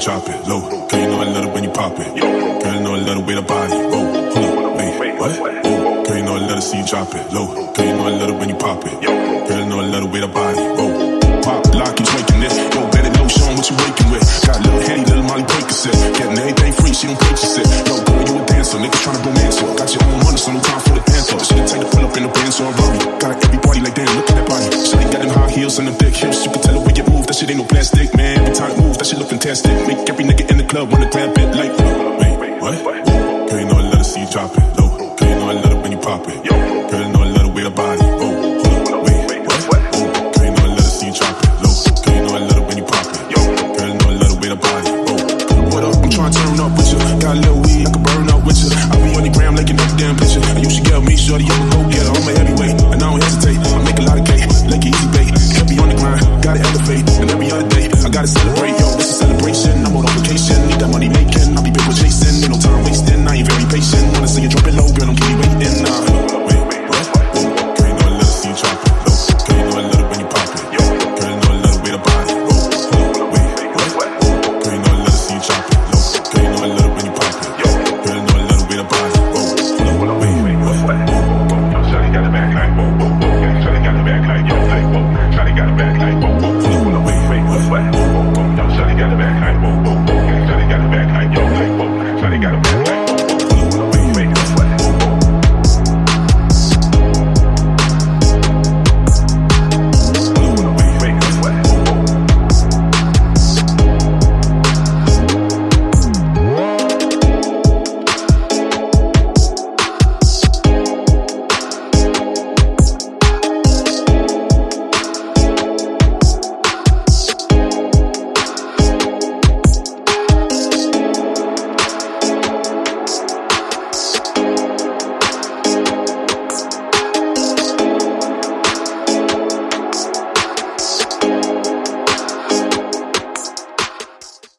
drop it low. Girl, you know I love it when you pop it. Girl, you know I love the way the body roll. Hold up, wait, what? Oh, girl, you know I love to see you drop it low. Girl, you know I love it when you pop it. Girl, you know I love the way the body roll. Pop, lock, you twerking this. Go bet it low, show 'em what you waking with. Got a little Henny, little Molly Percocet. Getting everything free, she don't purchase it. Yo, girl, you a dancer, niggas tryna romance her. Got your own money, so no time for the panther. She the type to pull up in the Benz or a Rari. Got every party like damn, look at that body. She ain't got them high heels and them thick hips. You can tell the way you move, that shit ain't no plastic, man. Every time it moves, that shit look fantastic. Make every nigga in the club wanna grab it like, wait, what? Girl, you know I love to see you drop it low. Girl, you know I love it when you pop it. Girl,